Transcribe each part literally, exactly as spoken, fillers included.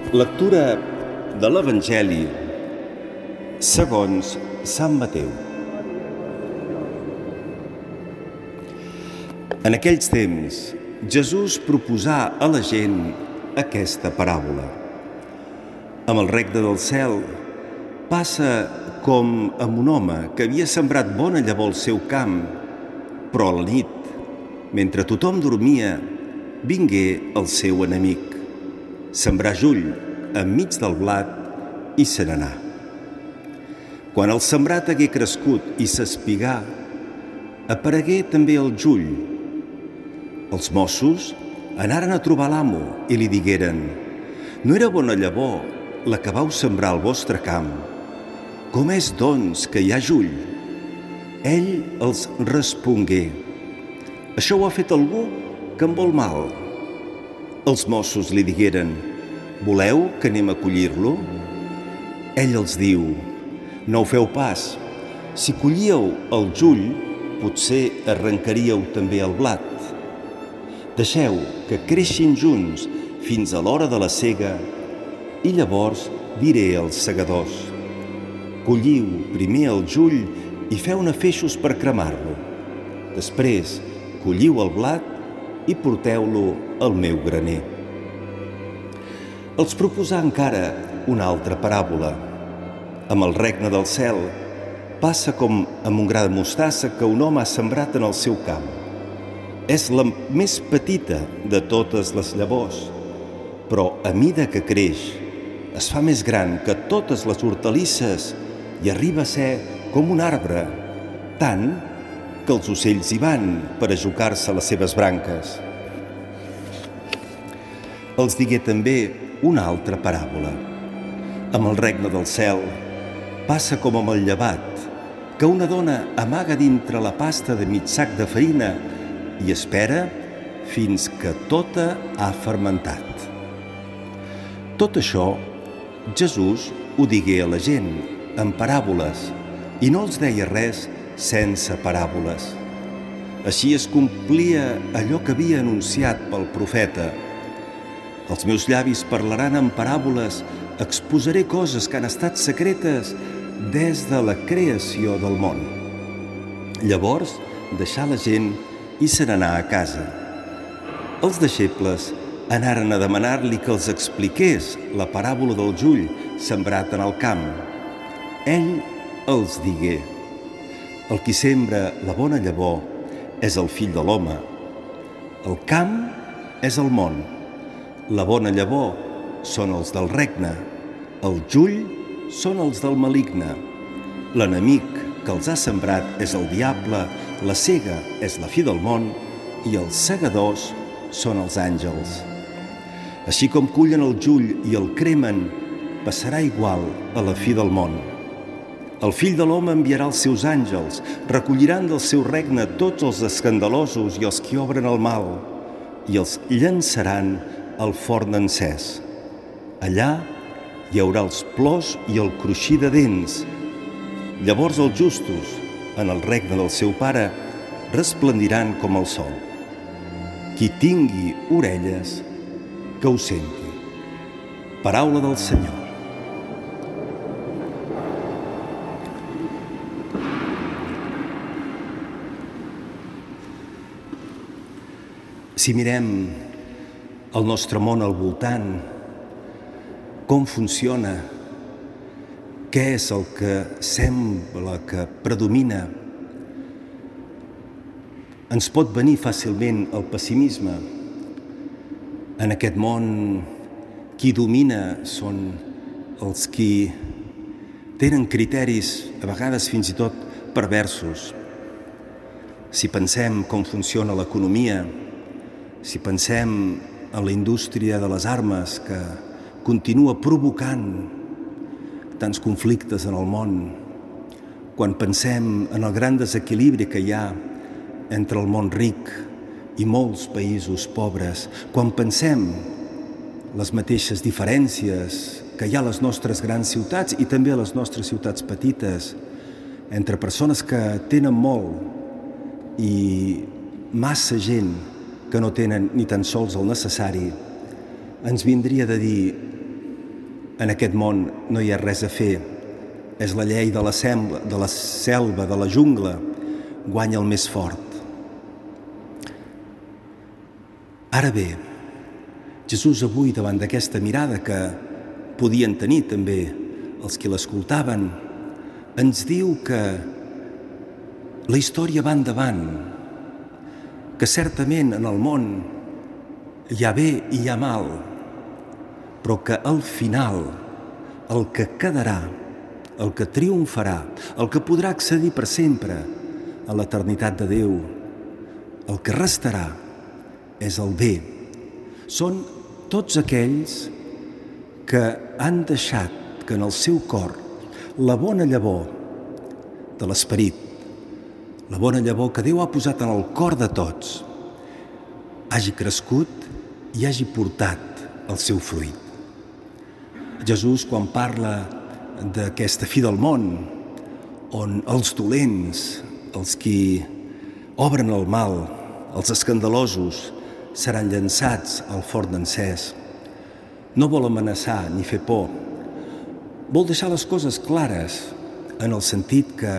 Lectura de l'Evangeli segons Sant Mateu. En aquells temps, Jesús proposà a la gent aquesta paràbola. Amb el regne del cel passa com amb un home que havia sembrat bona llavor al seu camp, però a la nit, mentre tothom dormia, vingué el seu enemic. Sembrà jull enmig del blat i se n'anà. Quan el sembrat hagué crescut i s'espigà, aparegué també el jull. Els Mossos anaren a trobar l'amo i li digueren: «No era bona llavor la que vau sembrar al vostre camp? Com és, doncs, que hi ha jull?» Ell els respongué: «Això ho ha fet algú que em vol mal». Els Mossos li digueren: «Voleu que anem a collir-lo?» Ell els diu: «No ho feu pas. Si collíeu el jull, potser arrencaríeu també el blat. Deixeu que creixin junts fins a l'hora de la sega i llavors diré als segadors: colliu primer el jull i feu-ne feixos per cremar-lo. Després colliu el blat i porteu-lo al meu graner». Els proposà encara una altra paràbola. Amb el regne del cel passa com amb un gra de mostassa que un home ha sembrat en el seu camp. És la més petita de totes les llavors, però a mida que creix es fa més gran que totes les hortalisses i arriba a ser com un arbre, tant que els ocells hi van per ajocar-se a les seves branques. Els digué també una altra paràbola. Amb el regne del cel passa com amb el llevat, que una dona amaga dintre la pasta de mig sac de farina i espera fins que tota ha fermentat. Tot això Jesús ho digué a la gent en paràboles i no els deia res sense paràboles. Així es complia allò que havia anunciat pel profeta: «Els meus llavis parlaran en paràboles, exposaré coses que han estat secretes des de la creació del món». Llavors deixà la gent i se n'anà a casa. Els deixebles anaren a demanar-li que els expliqués la paràbola del jull sembrat en el camp. Ell els digué: «El qui sembra la bona llavor és el fill de l'home. El camp és el món. La bona llavor són els del regne. El jull són els del maligne. L'enemic que els ha sembrat és el diable, la sega és la fi del món i els segadors són els àngels. Així com cullen el jull i el cremen, passarà igual a la fi del món. El fill de l'home enviarà els seus àngels, recolliran del seu regne tots els escandalosos i els que obren el mal, i els llançaran al forn encès. Allà hi haurà els plors i el cruixir de dents. Llavors els justos, en el regne del seu Pare, resplendiran com el sol. Qui tingui orelles, que ho senti». Paraula del Senyor. Si mirem el nostre món al voltant, com funciona, què és el que sembla que predomina, ens pot venir fàcilment el pessimisme. En aquest món, qui domina són els qui tenen criteris, a vegades fins i tot perversos. Si pensem com funciona l'economia, si pensem en la indústria de les armes que continua provocant tants conflictes en el món, quan pensem en el gran desequilibri que hi ha entre el món ric i molts països pobres, quan pensem les mateixes diferències que hi ha a les nostres grans ciutats i també a les nostres ciutats petites, entre persones que tenen molt i massa gent que no tenen ni tan sols el necessari, ens vindria de dir: En aquest món no hi ha res a fer. És la llei de la, sembla, de la selva, de la jungla, guanya el més fort. Ara bé, Jesús avui, davant d'aquesta mirada que podien tenir també els que l'escoltaven, ens diu que la història va endavant, que certament en el món hi ha bé i hi ha mal, però que al final el que quedarà, el que triomfarà, el que podrà accedir per sempre a l'eternitat de Déu, el que restarà és el bé. Són tots aquells que han deixat que en el seu cor la bona llavor de l'esperit, la bona llavor que Déu ha posat en el cor de tots, hagi crescut i hagi portat el seu fruit. Jesús, quan parla d'aquesta fi del món, on els dolents, els qui obren el mal, els escandalosos, seran llançats al forn encès, no vol amenaçar ni fer por. Vol deixar les coses clares en el sentit que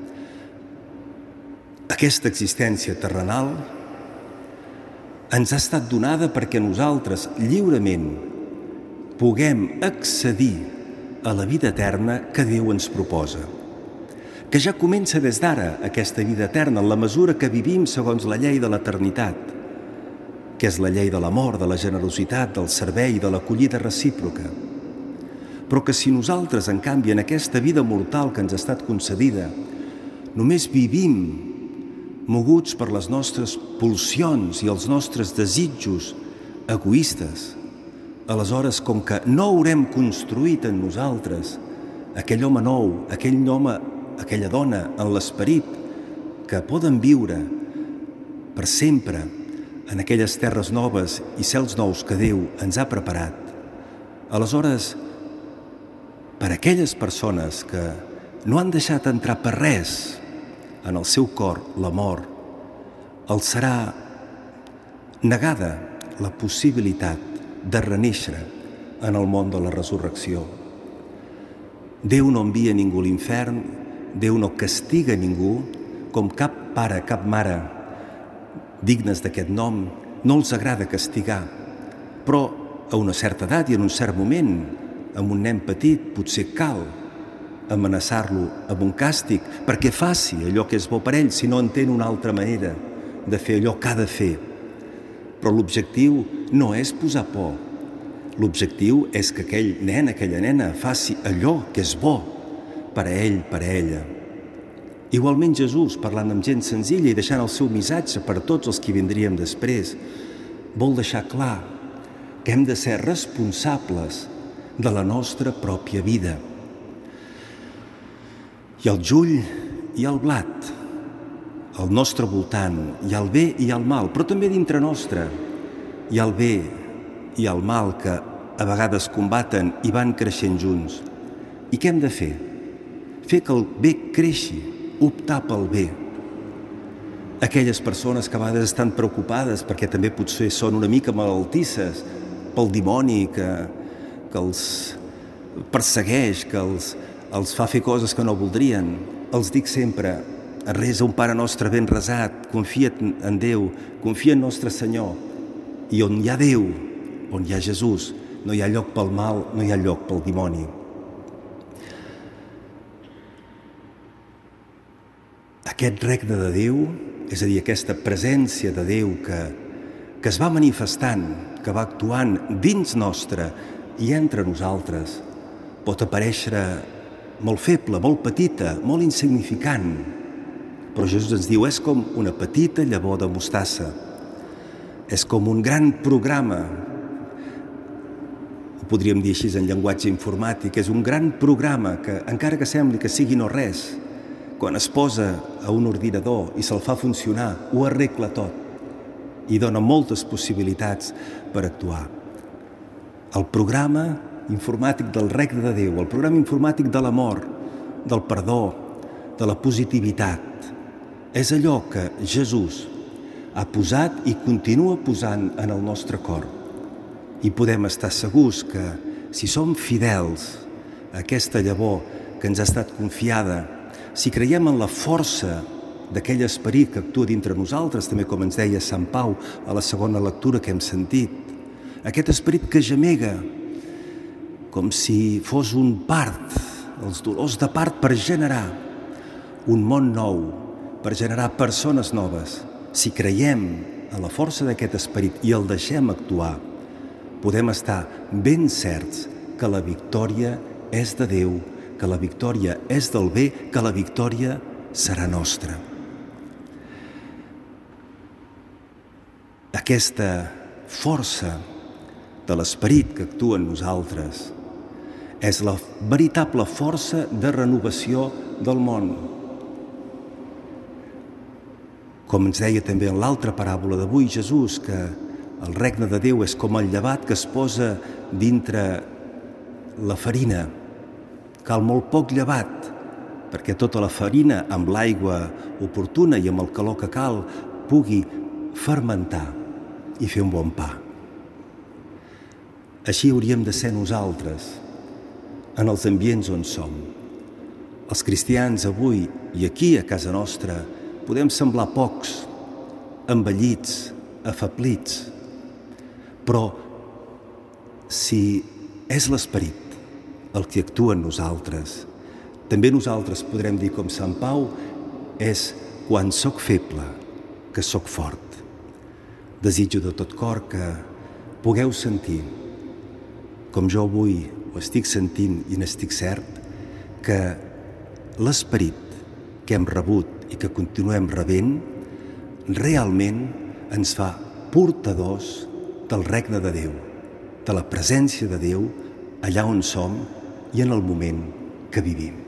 aquesta existència terrenal ens ha estat donada perquè nosaltres lliurement puguem accedir a la vida eterna que Déu ens proposa, que ja comença des d'ara aquesta vida eterna en la mesura que vivim segons la llei de l'eternitat, que és la llei de l'amor, de la generositat, del servei, de l'acollida recíproca. Però que si nosaltres, en canvi, en aquesta vida mortal que ens ha estat concedida, només vivim moguts per les nostres pulsions i els nostres desitjos egoistes, aleshores, com que no haurem construït en nosaltres aquell home nou, aquell home, aquella dona en l'esperit que poden viure per sempre en aquelles terres noves i cels nous que Déu ens ha preparat, aleshores, per a aquelles persones que no han deixat entrar per res en el seu cor l'amor, els serà negada la possibilitat de renéixer en el món de la resurrecció. Déu no envia ningú a l'infern, Déu no castiga ningú, com cap pare, cap mare dignes d'aquest nom, no els agrada castigar, però a una certa edat i en un cert moment, amb un nen petit, potser cal amenaçar-lo amb un càstig perquè faci allò que és bo per ell, si no entén una altra manera de fer allò que ha de fer. Però l'objectiu no és posar por. L'objectiu és que aquell nen, aquella nena, faci allò que és bo per a ell, per a ella. Igualment Jesús, parlant amb gent senzilla i deixant el seu missatge per a tots els que vindríem després, vol deixar clar que hem de ser responsables de la nostra pròpia vida. Hi ha el jull i el blat, al nostre voltant, hi ha el bé i el mal, però també dintre nostre hi ha el bé i el mal que a vegades combaten i van creixent junts. I què hem de fer? Fer que el bé creixi, optar pel bé. Aquelles persones que a vegades estan preocupades perquè també potser són una mica malaltisses pel dimoni que, que els persegueix, que els, els fa fer coses que no voldrien, els dic sempre: resa un Pare Nostre ben resat, confia en Déu, confia en Nostre Senyor, i on hi ha Déu, on hi ha Jesús, no hi ha lloc pel mal, no hi ha lloc pel dimoni. Aquest regne de Déu, és a dir, aquesta presència de Déu que, que es va manifestant, que va actuant dins nostre i entre nosaltres, pot aparèixer molt feble, molt petita, molt insignificant. Però Jesús ens diu, és com una petita llavor de mostassa, és com un gran programa, ho podríem dir així en llenguatge informàtic, és un gran programa que, encara que sembli que sigui no res, quan es posa a un ordinador i se'l fa funcionar, ho arregla tot i dona moltes possibilitats per actuar. El programa informàtic del regne de Déu, el programa informàtic de l'amor, del perdó, de la positivitat, és allò que Jesús ha posat i continua posant en el nostre cor. I podem estar segurs que si som fidels a aquesta llavor que ens ha estat confiada, si creiem en la força d'aquell esperit que actua dintre nosaltres, també com ens deia Sant Pau a la segona lectura que hem sentit, aquest esperit que gemega com si fos un part, els dolors de part per generar un món nou, per generar persones noves. Si creiem en la força d'aquest esperit i el deixem actuar, podem estar ben certs que la victòria és de Déu, que la victòria és del bé, que la victòria serà nostra. Aquesta força de l'esperit que actua en nosaltres és la veritable força de renovació del món. Com ens deia també en l'altra paràbola d'avui Jesús, que el regne de Déu és com el llevat que es posa dintre la farina. Cal molt poc llevat perquè tota la farina, amb l'aigua oportuna i amb el calor que cal, pugui fermentar i fer un bon pa. Així hauríem de ser nosaltres, en els ambients on som. Els cristians avui i aquí a casa nostra podem semblar pocs, envellits, afablits, però si és l'esperit el que actua en nosaltres, també nosaltres podrem dir com Sant Pau, és quan sóc feble que sóc fort. Desitjo de tot cor que pugueu sentir, com jo avui ho estic sentint i n'estic cert, que l'esperit que hem rebut i que continuem rebent realment ens fa portadors del regne de Déu, de la presència de Déu allà on som i en el moment que vivim.